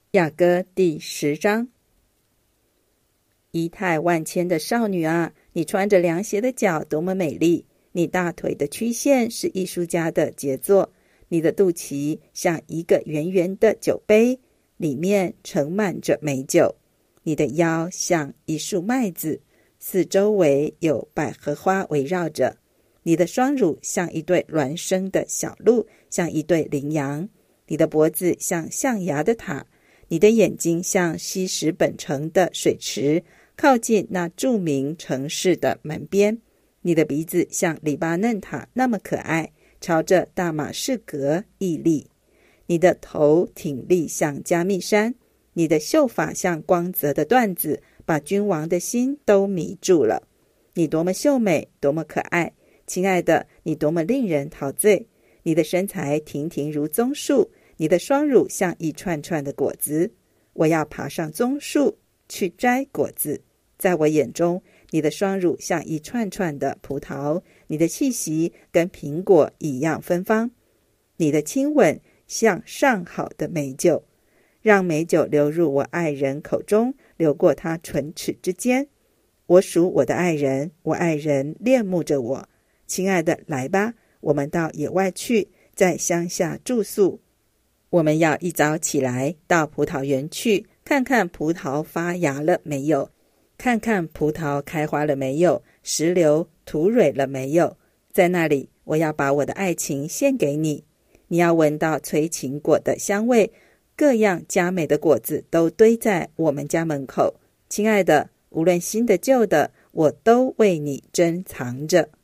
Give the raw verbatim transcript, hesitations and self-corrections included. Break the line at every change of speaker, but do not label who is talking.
雅歌第十章。仪态万千的少女啊，你穿着凉鞋的脚多么美丽！你大腿的曲线是艺术家的杰作，你的肚脐像一个圆圆的酒杯，里面盛满着美酒。你的腰像一束麦子，四周围有百合花围绕着。你的双乳像一对孪生的小鹿，像一对羚羊。你的脖子像象牙的塔，你的眼睛像西什本城的水池，靠近那著名城市的门边。你的鼻子像黎巴嫩塔那么可爱，朝着大马士革屹立。你的头挺立像加密山，你的秀发像光泽的缎子，把君王的心都迷住了。你多么秀美，多么可爱，亲爱的，你多么令人陶醉。你的身材亭亭如棕树，你的双乳像一串串的果子。我要爬上棕树去摘果子，在我眼中，你的双乳像一串串的葡萄，你的气息跟苹果一样芬芳。你的亲吻像上好的美酒，让美酒流入我爱人口中，流过他唇齿之间。我属我的爱人，我爱人恋慕着我。亲爱的，来吧，我们到野外去，在乡下住宿。我们要一早起来，到葡萄园去，看看葡萄发芽了没有，看看葡萄开花了没有，石榴吐蕊了没有。在那里，我要把我的爱情献给你。你要闻到催情果的香味，各样佳美的果子都堆在我们家门口。亲爱的，无论新的旧的，我都为你珍藏着。